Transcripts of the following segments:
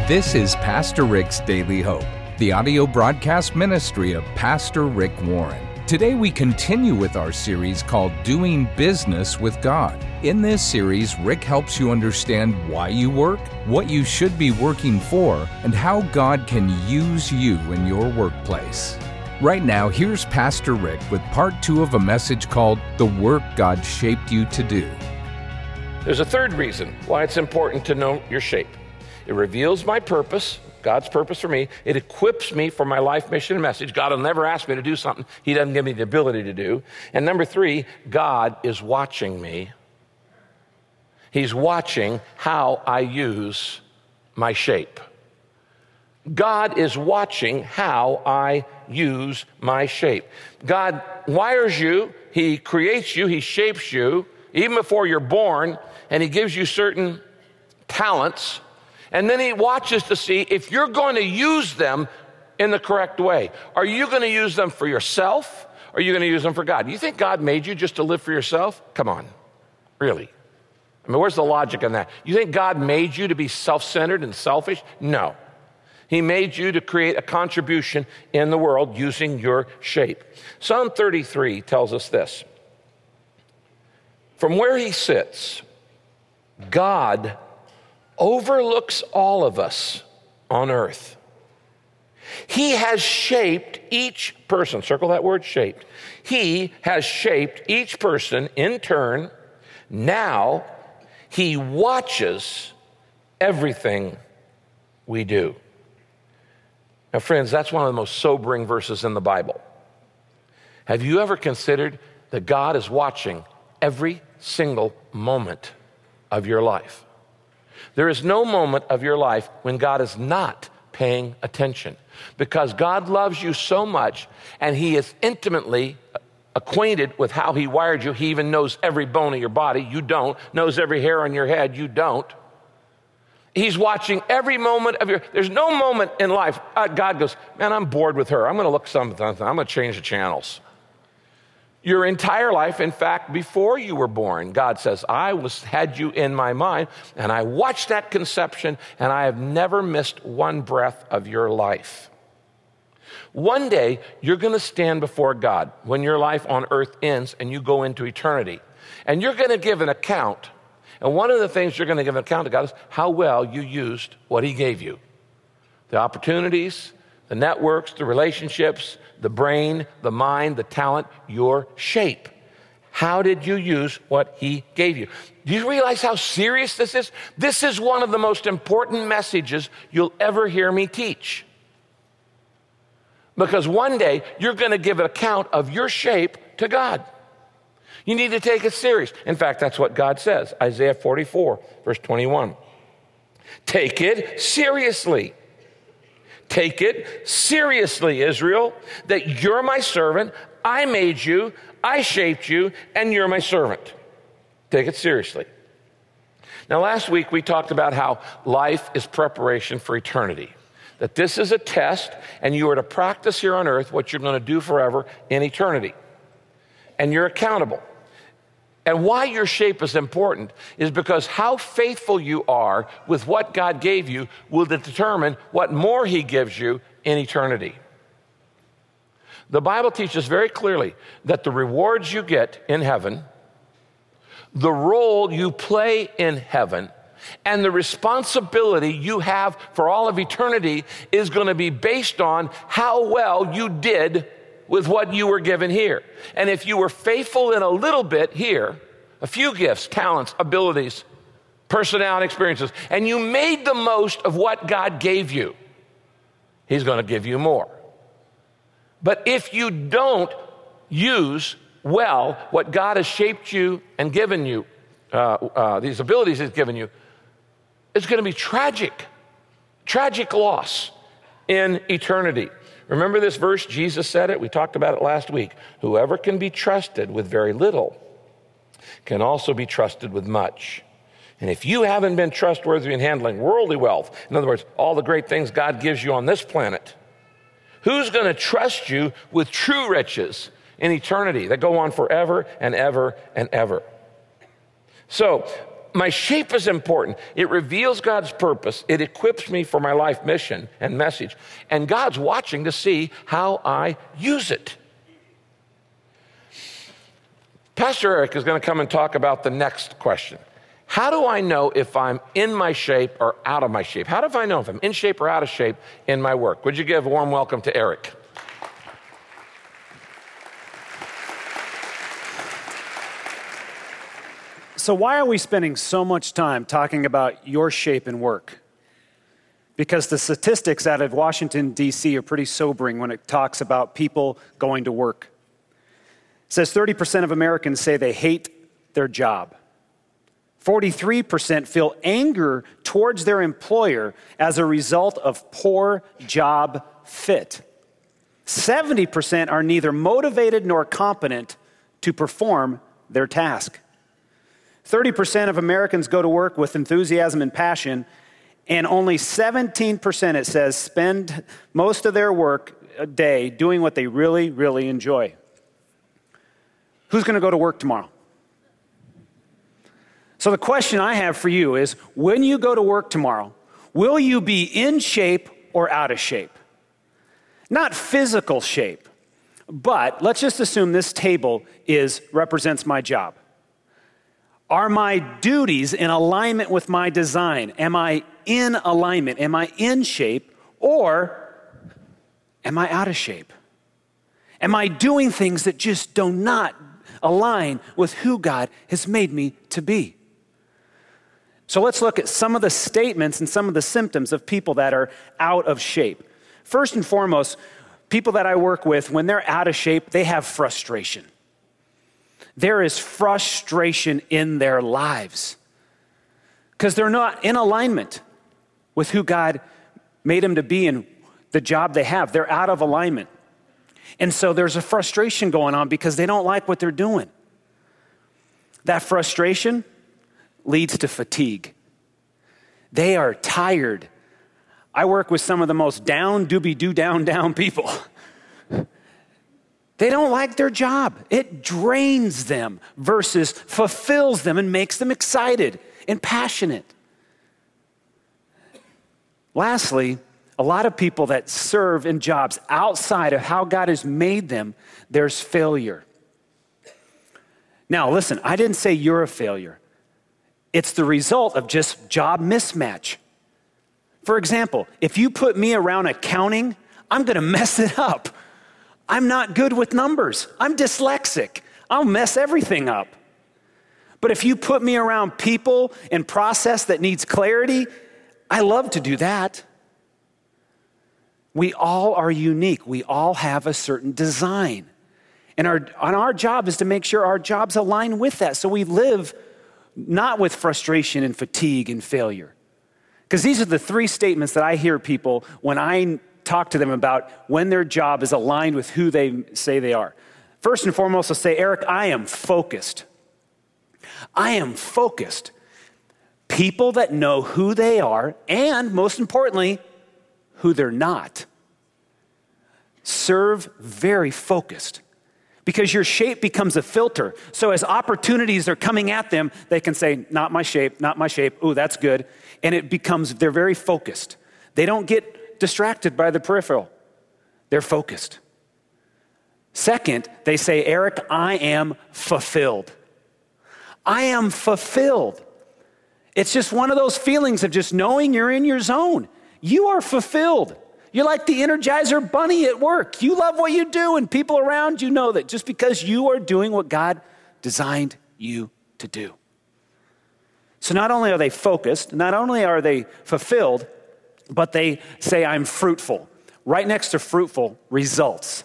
This is Pastor Rick's Daily Hope, the audio broadcast ministry of Pastor Rick Warren. Today we continue with our series called Doing Business with God. In this series, Rick helps you understand why you work, what you should be working for, and how God can use you in your workplace. Right now, here's Pastor Rick with part 2 of a message called The Work God Shaped You to Do. There's a third reason why it's important to know your shape. It reveals my purpose, God's purpose for me. It equips me for my life mission and message. God will never ask me to do something He doesn't give me the ability to do. And number 3, God is watching me. He's watching how I use my shape. God is watching how I use my shape. God wires you, He creates you, He shapes you, even before you're born, and He gives you certain talents. And then He watches to see if you're going to use them in the correct way. Are you going to use them for yourself? Or are you going to use them for God? You think God made you just to live for yourself? Come on, really? I mean, where's the logic in that? You think God made you to be self-centered and selfish? No. He made you to create a contribution in the world using your shape. Psalm 33 tells us this. From where He sits, God overlooks all of us on earth. He has shaped each person. Circle that word, shaped. He has shaped each person in turn. Now He watches everything we do. Now, friends, that's one of the most sobering verses in the Bible. Have you ever considered that God is watching every single moment of your life? There is no moment of your life when God is not paying attention, because God loves you so much and He is intimately acquainted with how He wired you. He even knows every bone of your body. You don't. Knows every hair on your head. You don't. He's watching every moment of there's no moment in life God goes, man, I'm bored with her. I'm going to look something. I'm going to change the channels. Your entire life, in fact, before you were born, God says, had you in my mind, and I watched that conception, and I have never missed one breath of your life. One day, you're going to stand before God when your life on earth ends and you go into eternity. And you're going to give an account. And one of the things you're going to give an account to God is how well you used what He gave you. The opportunities, the networks, the relationships, the brain, the mind, the talent, your shape. How did you use what He gave you? Do you realize how serious this is? This is one of the most important messages you'll ever hear me teach. Because one day, you're going to give an account of your shape to God. You need to take it serious. In fact, that's what God says. Isaiah 44, verse 21. Take it seriously. Take it seriously, Israel, that you're my servant. I made you, I shaped you, and you're my servant. Take it seriously. Now, last week we talked about how life is preparation for eternity. That this is a test, and you are to practice here on earth what you're going to do forever in eternity. And you're accountable. And why your shape is important is because how faithful you are with what God gave you will determine what more He gives you in eternity. The Bible teaches very clearly that the rewards you get in heaven, the role you play in heaven, and the responsibility you have for all of eternity is going to be based on how well you did with what you were given here. And if you were faithful in a little bit here, a few gifts, talents, abilities, personality, experiences, and you made the most of what God gave you, He's going to give you more. But if you don't use well what God has shaped you and given you, these abilities He's given you, it's going to be tragic loss in eternity. Remember this verse? Jesus said it. We talked about it last week. Whoever can be trusted with very little can also be trusted with much. And if you haven't been trustworthy in handling worldly wealth, in other words, all the great things God gives you on this planet, who's going to trust you with true riches in eternity that go on forever and ever and ever? So my shape is important. It reveals God's purpose. It equips me for my life mission and message. And God's watching to see how I use it. Pastor Eric is going to come and talk about the next question. How do I know if I'm in my shape or out of my shape? How do I know if I'm in shape or out of shape in my work? Would you give a warm welcome to Eric? So why are we spending so much time talking about your shape in work? Because the statistics out of Washington, D.C. are pretty sobering when it talks about people going to work. It says 30% of Americans say they hate their job. 43% feel anger towards their employer as a result of poor job fit. 70% are neither motivated nor competent to perform their task. 30% of Americans go to work with enthusiasm and passion, and only 17%, it says, spend most of their work day doing what they really, really enjoy. Who's going to go to work tomorrow? So the question I have for you is, when you go to work tomorrow, will you be in shape or out of shape? Not physical shape, but let's just assume this table represents my job. Are my duties in alignment with my design? Am I in alignment? Am I in shape, or am I out of shape? Am I doing things that just do not align with who God has made me to be? So let's look at some of the statements and some of the symptoms of people that are out of shape. First and foremost, people that I work with, when they're out of shape, they have frustration. There is frustration in their lives because they're not in alignment with who God made them to be and the job they have. They're out of alignment. And so there's a frustration going on because they don't like what they're doing. That frustration leads to fatigue. They are tired. I work with some of the most down people. They don't like their job. It drains them versus fulfills them and makes them excited and passionate. Lastly, a lot of people that serve in jobs outside of how God has made them, there's failure. Now, listen, I didn't say you're a failure. It's the result of just job mismatch. For example, if you put me around accounting, I'm going to mess it up. I'm not good with numbers. I'm dyslexic. I'll mess everything up. But if you put me around people and process that needs clarity, I love to do that. We all are unique. We all have a certain design. And our job is to make sure our jobs align with that so we live not with frustration and fatigue and failure. Because these are the three statements that I hear people when I talk to them about when their job is aligned with who they say they are. First and foremost, they'll say, Eric, I am focused. I am focused. People that know who they are and, most importantly, who they're not, serve very focused because your shape becomes a filter. So as opportunities are coming at them, they can say, not my shape, not my shape. Ooh, that's good. And it becomes, they're very focused. They don't get distracted by the peripheral. They're focused. Second, they say, Eric, I am fulfilled. I am fulfilled. It's just one of those feelings of just knowing you're in your zone. You are fulfilled. You're like the Energizer Bunny at work. You love what you do, and people around you know that just because you are doing what God designed you to do. So not only are they focused, not only are they fulfilled, but they say, I'm fruitful. Right next to fruitful, results.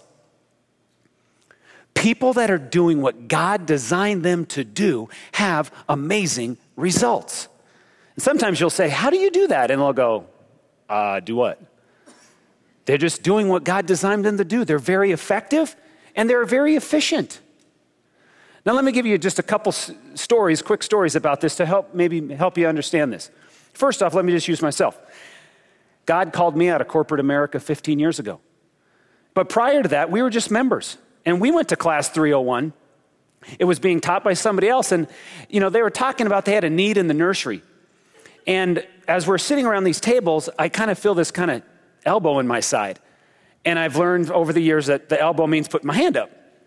People that are doing what God designed them to do have amazing results. And sometimes you'll say, how do you do that? And they'll go, do what? They're just doing what God designed them to do. They're very effective and they're very efficient. Now let me give you just a couple stories, quick stories about this to help you understand this. First off, let me just use myself. God called me out of corporate America 15 years ago. But prior to that, we were just members. And we went to class 301 It was being taught by somebody else. And, they were talking about they had a need in the nursery. And as we're sitting around these tables, I kind of feel this kind of elbow in my side. And I've learned over the years that the elbow means put my hand up.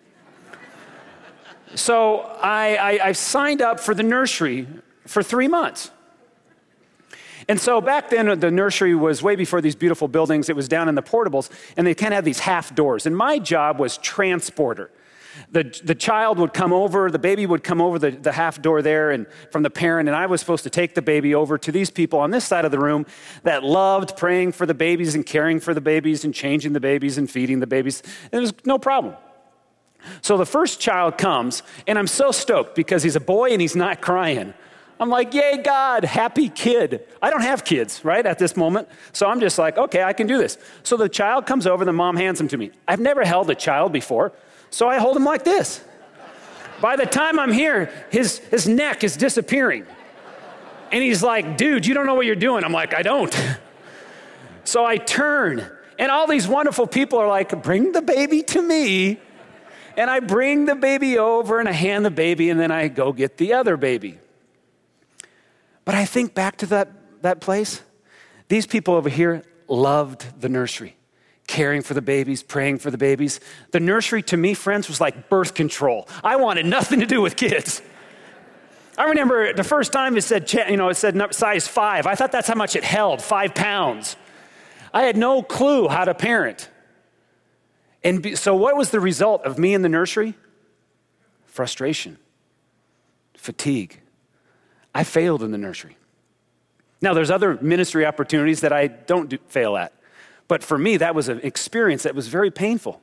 So I signed up for the nursery for 3 months. And so back then, the nursery was way before these beautiful buildings. It was down in the portables, and they kind of had these half doors. And my job was transporter. The child would come over, the baby would come over the half door there and from the parent, and I was supposed to take the baby over to these people on this side of the room that loved praying for the babies and caring for the babies and changing the babies and feeding the babies. And it was no problem. So the first child comes, and I'm so stoked because he's a boy and he's not crying. I'm like, yay, God, happy kid. I don't have kids, right, at this moment. So I'm just like, okay, I can do this. So the child comes over, the mom hands him to me. I've never held a child before, so I hold him like this. By the time I'm here, his neck is disappearing. And he's like, dude, you don't know what you're doing. I'm like, I don't. So I turn, and all these wonderful people are like, bring the baby to me. And I bring the baby over, and I hand the baby, and then I go get the other baby. But I think back to that place. These people over here loved the nursery, caring for the babies, praying for the babies. The nursery, to me, friends, was like birth control. I wanted nothing to do with kids. I remember the first time it said size 5. I thought that's how much it held, 5 pounds. I had no clue how to parent. And so what was the result of me in the nursery? Frustration, fatigue. I failed in the nursery. Now, there's other ministry opportunities that I don't fail at. But for me, that was an experience that was very painful.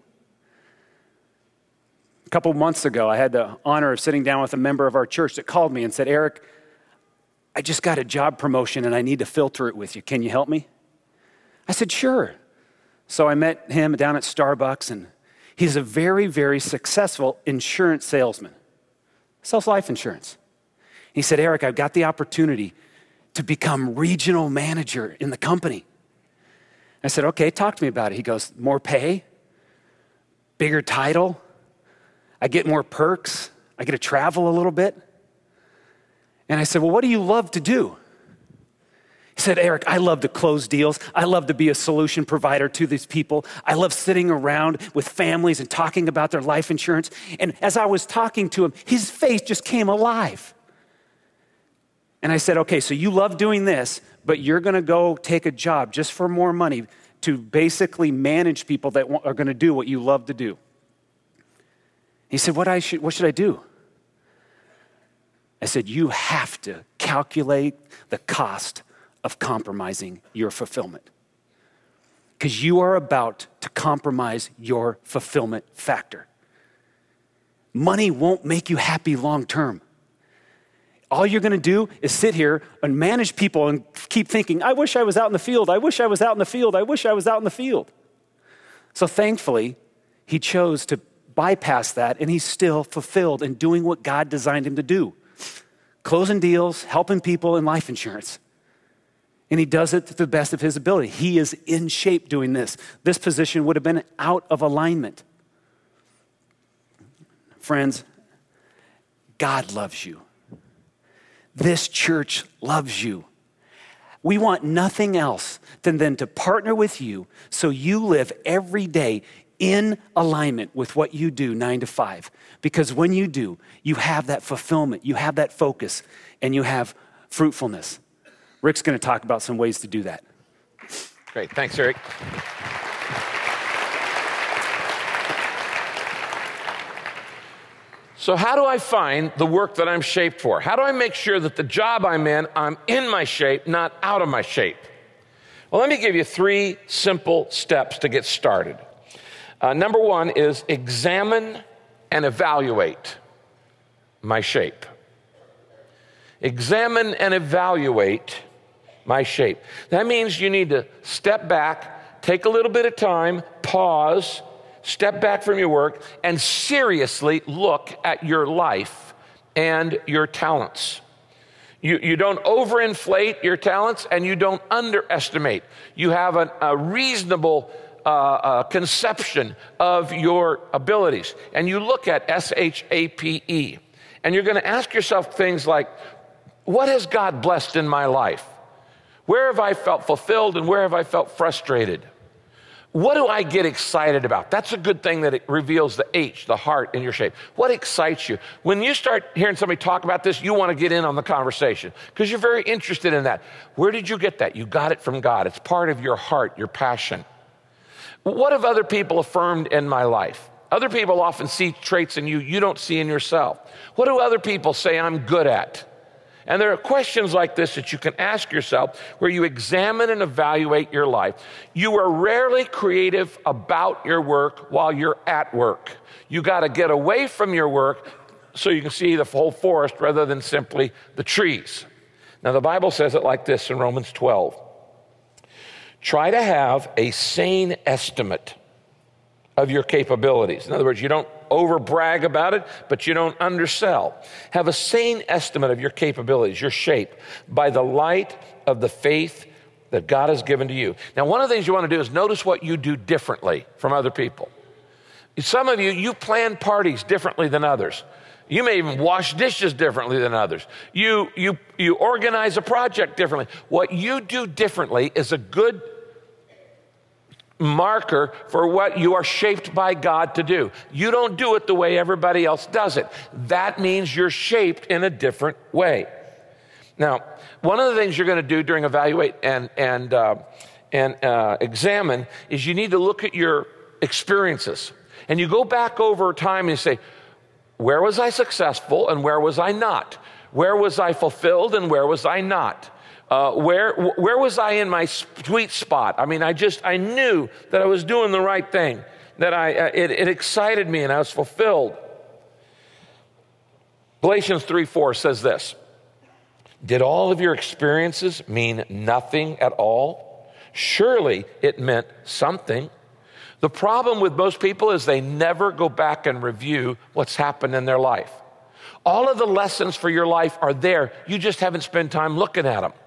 A couple months ago, I had the honor of sitting down with a member of our church that called me and said, Eric, I just got a job promotion and I need to filter it with you. Can you help me? I said, sure. So I met him down at Starbucks, and he's a very, very successful insurance salesman. Sells life insurance. He said, Eric, I've got the opportunity to become regional manager in the company. I said, okay, talk to me about it. He goes, more pay, bigger title, I get more perks, I get to travel a little bit. And I said, well, what do you love to do? He said, Eric, I love to close deals. I love to be a solution provider to these people. I love sitting around with families and talking about their life insurance. And as I was talking to him, his face just came alive. And I said, okay, so you love doing this, but you're going to go take a job just for more money to basically manage people that are going to do what you love to do. He said, what should I do? I said, you have to calculate the cost of compromising your fulfillment, because you are about to compromise your fulfillment factor. Money won't make you happy long term. All you're going to do is sit here and manage people and keep thinking, I wish I was out in the field. I wish I was out in the field. I wish I was out in the field. So thankfully, he chose to bypass that, and he's still fulfilled in doing what God designed him to do. Closing deals, helping people in life insurance. And he does it to the best of his ability. He is in shape doing this. This position would have been out of alignment. Friends, God loves you. This church loves you. We want nothing else than to partner with you so you live every day in alignment with what you do 9 to 5. Because when you do, you have that fulfillment, you have that focus, and you have fruitfulness. Rick's going to talk about some ways to do that. Great. Thanks, Eric. So how do I find the work that I'm shaped for? How do I make sure that the job I'm in my shape, not out of my shape? Well, let me give you 3 simple steps to get started. Number 1 is examine and evaluate my shape. Examine and evaluate my shape. That means you need to step back, take a little bit of time, pause, step back from your work, and seriously look at your life and your talents. You don't overinflate your talents, and you don't underestimate. You have a reasonable conception of your abilities. And you look at SHAPE, and you're going to ask yourself things like, what has God blessed in my life? Where have I felt fulfilled and where have I felt frustrated? What do I get excited about? That's a good thing that it reveals the H, the heart in your shape. What excites you? When you start hearing somebody talk about this, you want to get in on the conversation because you're very interested in that. Where did you get that? You got it from God. It's part of your heart, your passion. What have other people affirmed in my life? Other people often see traits in you you don't see in yourself. What do other people say I'm good at? And there are questions like this that you can ask yourself where you examine and evaluate your life. You are rarely creative about your work while you're at work. You got to get away from your work so you can see the whole forest rather than simply the trees. Now, the Bible says it like this in Romans 12. Try to have a sane estimate of your capabilities. In other words, you don't over brag about it, but you don't undersell. Have a sane estimate of your capabilities, your shape, by the light of the faith that God has given to you. Now, one of the things you want to do is notice what you do differently from other people. Some of you plan parties differently than others. You may even wash dishes differently than others. You organize a project differently. What you do differently is a good marker for what you are shaped by God to do. You don't do it the way everybody else does it. That means you're shaped in a different way. Now, one of the things you're going to do during evaluate and examine is you need to look at your experiences. And you go back over time and you say, where was I successful and where was I not? Where was I fulfilled and where was I not? Where was I in my sweet spot? I mean, I knew that I was doing the right thing, that it excited me and I was fulfilled. Galatians 3:4 says this, did all of your experiences mean nothing at all? Surely it meant something. The problem with most people is they never go back and review what's happened in their life. All of the lessons for your life are there. You just haven't spent time looking at them.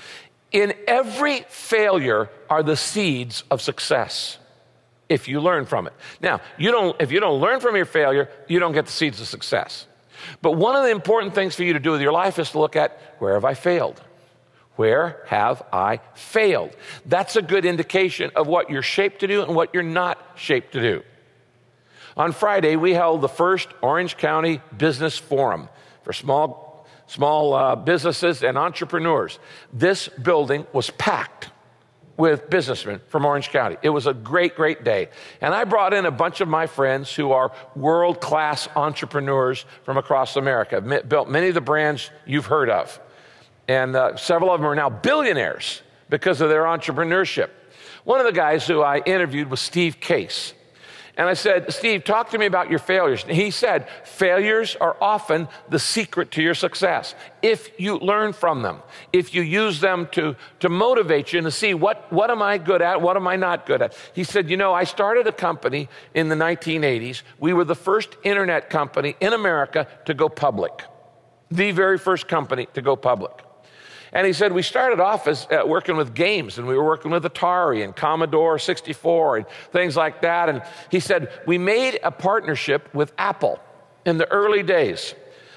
In every failure are the seeds of success if you learn from it. Now, if you don't learn from your failure, you don't get the seeds of success. But one of the important things for you to do with your life is to look at, where have I failed? Where have I failed? That's a good indication of what you're shaped to do and what you're not shaped to do. On Friday, we held the first Orange County Business Forum for small businesses and entrepreneurs. This building was packed with businessmen from Orange County. It was a great, great day. And I brought in a bunch of my friends who are world-class entrepreneurs from across America, built many of the brands you've heard of. And several of them are now billionaires because of their entrepreneurship. One of the guys who I interviewed was Steve Case. And I said, Steve, talk to me about your failures. And he said, failures are often the secret to your success. If you learn from them, if you use them to motivate you and to see what am I good at, what am I not good at. He said, I started a company in the 1980s. We were the first internet company in America to go public. The very first company to go public. And he said, we started off as working with games, and we were working with Atari and Commodore 64 and things like that. And he said, we made a partnership with Apple in the early days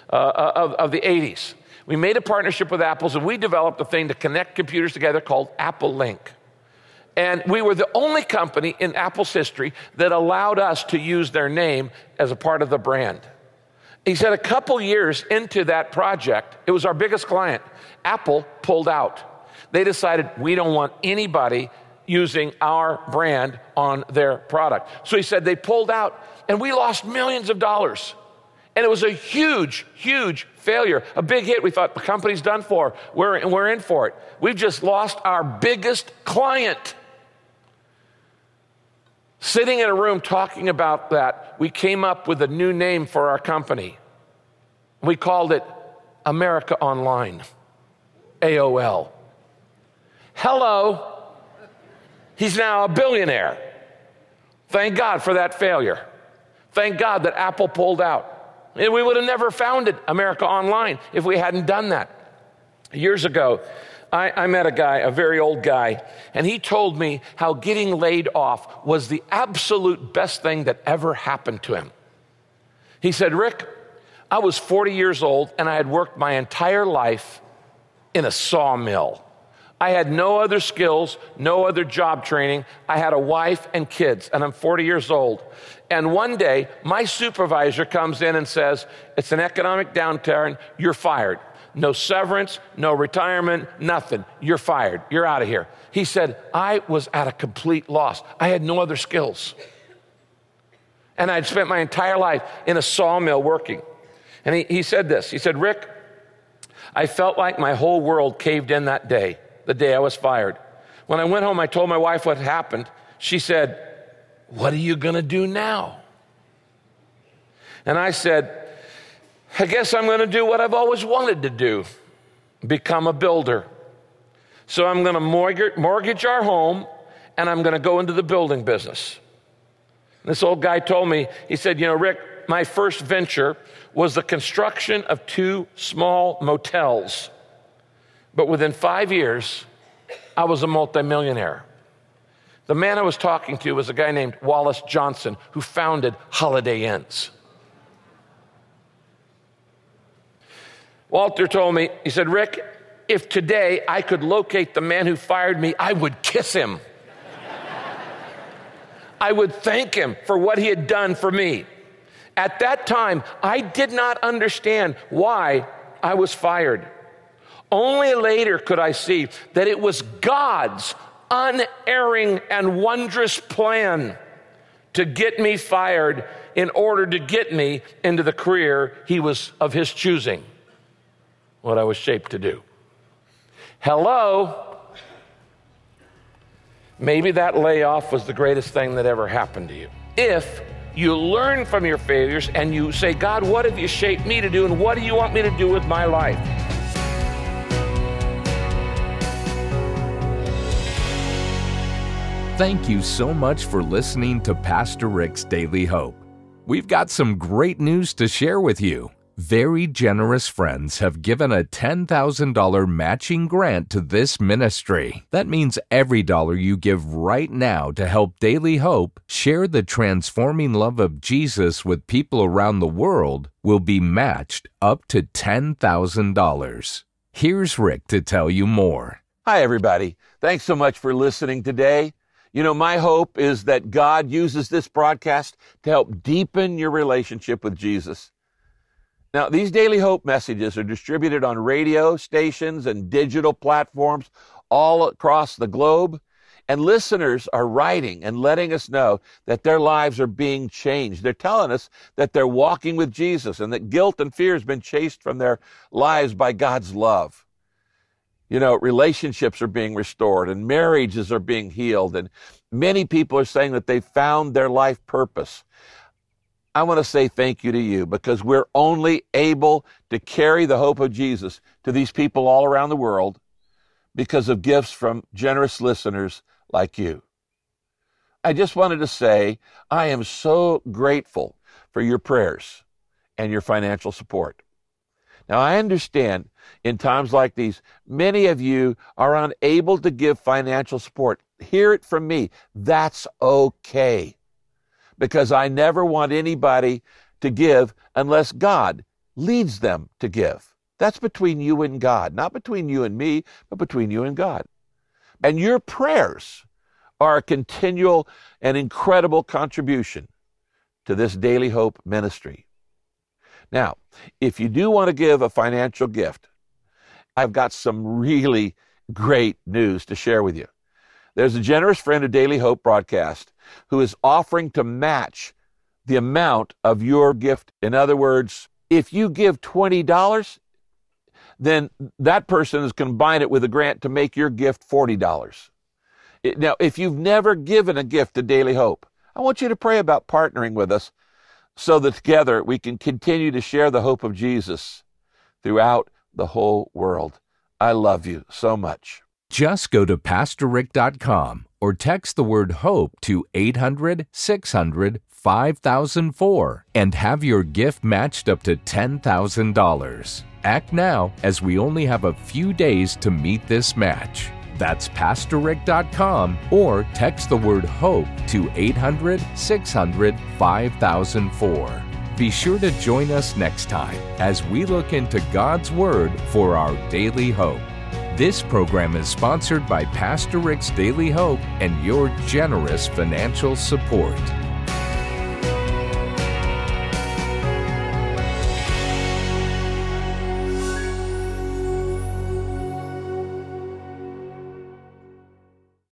of the 80s. We made a partnership with Apple, and we developed a thing to connect computers together called Apple Link. And we were the only company in Apple's history that allowed us to use their name as a part of the brand. He said a couple years into that project, it was our biggest client, Apple pulled out. They decided we don't want anybody using our brand on their product. So he said they pulled out and we lost millions of dollars. And it was a huge, huge failure, a big hit. We thought the company's done for, we're in for it. We've just lost our biggest client. Sitting in a room talking about that, we came up with a new name for our company. We called it America Online, AOL. Hello, he's now a billionaire. Thank God for that failure. Thank God that Apple pulled out. And we would have never founded America Online if we hadn't done that. Years ago, I met a guy, a very old guy, and he told me how getting laid off was the absolute best thing that ever happened to him. He said, Rick, I was 40 years old and I had worked my entire life in a sawmill. I had no other skills, no other job training. I had a wife and kids, and I'm 40 years old. And one day, my supervisor comes in and says, it's an economic downturn, you're fired. No severance, no retirement, nothing. You're fired. You're out of here. He said, I was at a complete loss. I had no other skills. And I'd spent my entire life in a sawmill working. And he said this. He said, Rick, I felt like my whole world caved in that day, the day I was fired. When I went home, I told my wife what happened. She said, what are you going to do now? And I said, I guess I'm going to do what I've always wanted to do, become a builder. So I'm going to mortgage our home, and I'm going to go into the building business. And this old guy told me, he said, Rick, my first venture was the construction of 2 small motels. But within 5 years, I was a multimillionaire. The man I was talking to was a guy named Wallace Johnson, who founded Holiday Inns. Walter told me, he said, Rick, if today I could locate the man who fired me, I would kiss him. I would thank him for what he had done for me. At that time, I did not understand why I was fired. Only later could I see that it was God's unerring and wondrous plan to get me fired in order to get me into the career he was of his choosing, what I was shaped to do. Hello? Maybe that layoff was the greatest thing that ever happened to you. If you learn from your failures and you say, God, what have you shaped me to do, and what do you want me to do with my life? Thank you so much for listening to Pastor Rick's Daily Hope. We've got some great news to share with you. Very generous friends have given a $10,000 matching grant to this ministry. That means every dollar you give right now to help Daily Hope share the transforming love of Jesus with people around the world will be matched up to $10,000. Here's Rick to tell you more. Hi, everybody. Thanks so much for listening today. My hope is that God uses this broadcast to help deepen your relationship with Jesus. Now, these Daily Hope messages are distributed on radio stations and digital platforms all across the globe, and listeners are writing and letting us know that their lives are being changed. They're telling us that they're walking with Jesus and that guilt and fear has been chased from their lives by God's love. Relationships are being restored and marriages are being healed, and many people are saying that they found their life purpose. I want to say thank you to you, because we're only able to carry the hope of Jesus to these people all around the world because of gifts from generous listeners like you. I just wanted to say I am so grateful for your prayers and your financial support. Now, I understand in times like these, many of you are unable to give financial support. Hear it from me. That's okay. Because I never want anybody to give unless God leads them to give. That's between you and God, not between you and me, but between you and God. And your prayers are a continual and incredible contribution to this Daily Hope ministry. Now, if you do want to give a financial gift, I've got some really great news to share with you. There's a generous friend of Daily Hope broadcast who is offering to match the amount of your gift. In other words, if you give $20, then that person is going to combine it with a grant to make your gift $40. Now, if you've never given a gift to Daily Hope, I want you to pray about partnering with us so that together we can continue to share the hope of Jesus throughout the whole world. I love you so much. Just go to PastorRick.com or text the word HOPE to 800-600-4637. 5004 and have your gift matched up to $10,000. Act now, as we only have a few days to meet this match. That's PastorRick.com, or text the word HOPE to 800-600-5004. Be sure to join us next time as we look into God's Word for our daily hope. This program is sponsored by Pastor Rick's Daily Hope and your generous financial support.